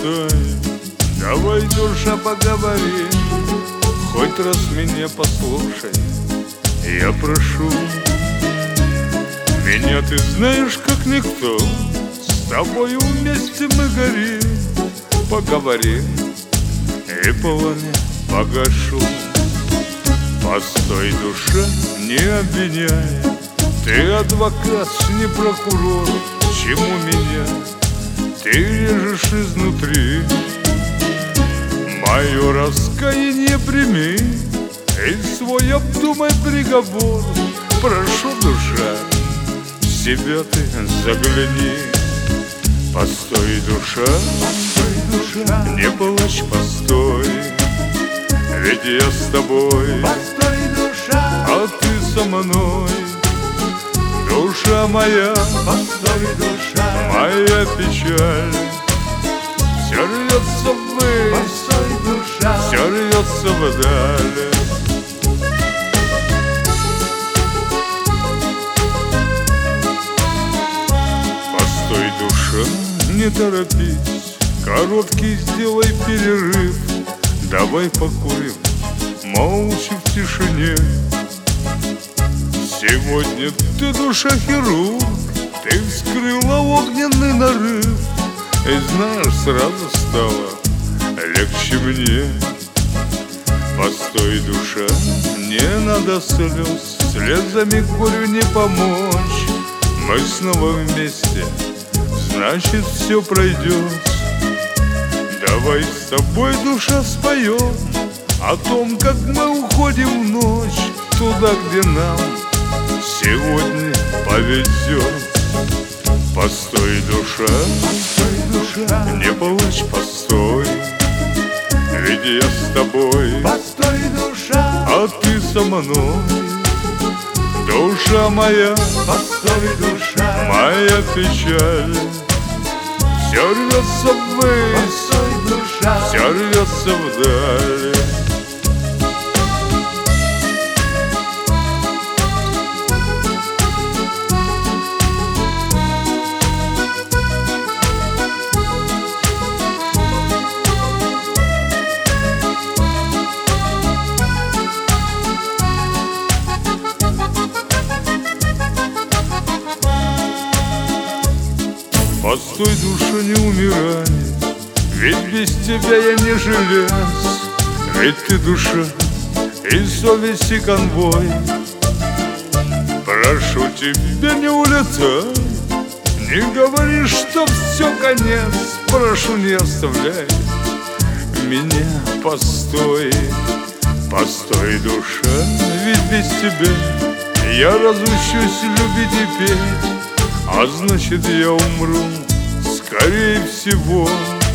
улетаем. Давай, душа, поговорим, хоть раз меня послушай, я прошу. Меня ты знаешь как никто, с тобою вместе мы горим. Поговорим и пламя погашу. Постой, душа, не обвиняй, ты адвокат, не прокурор. Чему меня ты режешь изнутри? Мое раскаяние прими и свой обдумай приговор. Прошу, душа, в себя ты загляни. Постой, душа, не плачь, постой, ведь я с тобой. Постой, душа, а ты со мной. Душа моя, постой, душа, моя печаль все рвется ввысь, постой, душа, все рвется вдаль. Постой, душа, не торопись, короткий сделай перерыв. Давай покурим, молча в тишине. Сегодня ты, душа, хирург, ты вскрыла огненный нарыв. И знаешь, сразу стало легче мне. Постой, душа, не надо слез, слезами горю не помочь. Мы снова вместе, значит, все пройдет. Давай с тобой, душа, споем о том, как мы уходим в ночь, туда, где нам сегодня повезет. Постой, душа, не плачь, постой, ведь я с тобой. постой, душа, а ты со мной. Душа моя, постой, душа, моя печаль все рвется ввысь, постой, душа, все рвется вдаль. Постой, душа, не умирай, ведь без тебя я не желез. Ведь ты душа и совесть, и конвой. Прошу тебя, не улетай, не говори, что все конец. Прошу, не оставляй меня, постой. Постой, душа, ведь без тебя я разучусь любить и петь, а значит, я умру, скорее всего.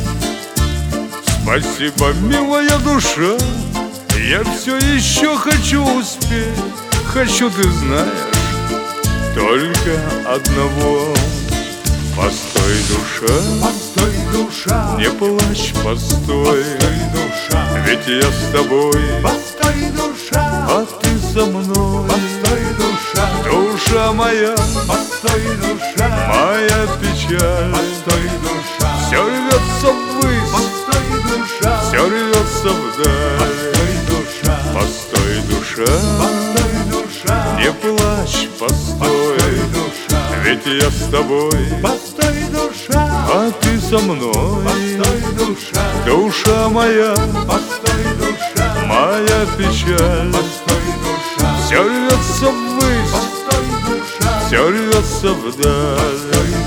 Спасибо, милая душа, я все еще хочу успеть. Хочу, ты знаешь, только одного. Постой, душа, постой, душа, не плачь, постой, постой, душа, ведь я с тобой. постой, душа, а ты со мной. постой, душа, Душа моя, постой, душа, моя печаль постой, душа, все рвется ввысь, постой, душа, все рвется вдаль. постой, душа, Постой, душа, постой, душа, не плачь, постой, постой, душа, ведь я с тобой. постой, душа, а ты со мной. постой, душа, Душа моя, постой, душа, моя печаль постой, душа, все рвется ввысь, постой, душа, все рвется вдаль. постой,